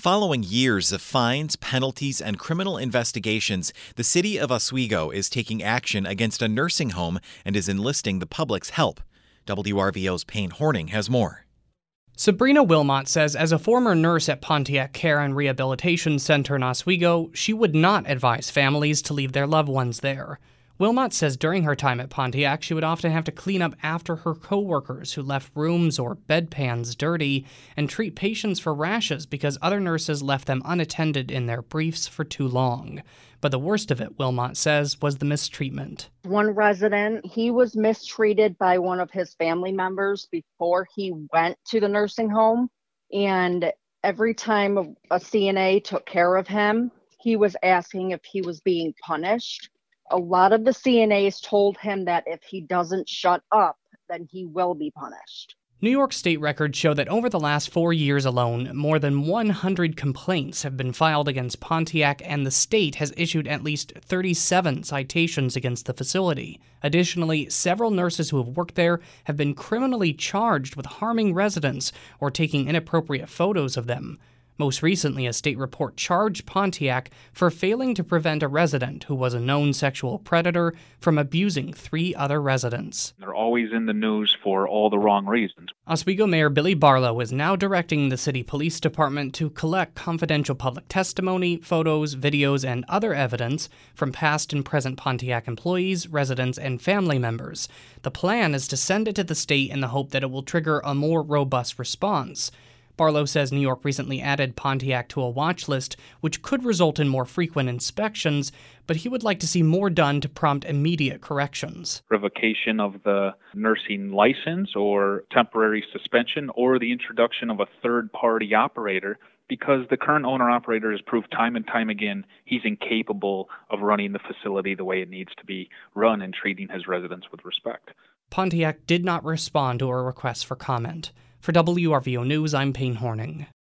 Following years of fines, penalties, and criminal investigations, the city of Oswego is taking action against a nursing home and is enlisting the public's help. WRVO's Payne Horning has more. Sabrina Wilmot says as a former nurse at Pontiac Care and Rehabilitation Center in Oswego, she would not advise families to leave their loved ones there. Wilmot says during her time at Pontiac, she would often have to clean up after her coworkers who left rooms or bedpans dirty and treat patients for rashes because other nurses left them unattended in their briefs for too long. But the worst of it, Wilmot says, was the mistreatment. One resident, he was mistreated by one of his family members before he went to the nursing home. And every time a CNA took care of him, he was asking if he was being punished. A lot of the CNAs told him that if he doesn't shut up, then he will be punished. New York state records show that over the last 4 years alone, more than 100 complaints have been filed against Pontiac, and the state has issued at least 37 citations against the facility. Additionally, several nurses who have worked there have been criminally charged with harming residents or taking inappropriate photos of them. Most recently, a state report charged Pontiac for failing to prevent a resident who was a known sexual predator from abusing 3 other residents. They're always in the news for all the wrong reasons. Oswego Mayor Billy Barlow is now directing the city police department to collect confidential public testimony, photos, videos, and other evidence from past and present Pontiac employees, residents, and family members. The plan is to send it to the state in the hope that it will trigger a more robust response. Barlow says New York recently added Pontiac to a watch list, which could result in more frequent inspections, but he would like to see more done to prompt immediate corrections. Revocation of the nursing license or temporary suspension or the introduction of a third-party operator, because the current owner-operator has proved time and time again he's incapable of running the facility the way it needs to be run and treating his residents with respect. Pontiac did not respond to a request for comment. For WRVO News, I'm Payne Horning.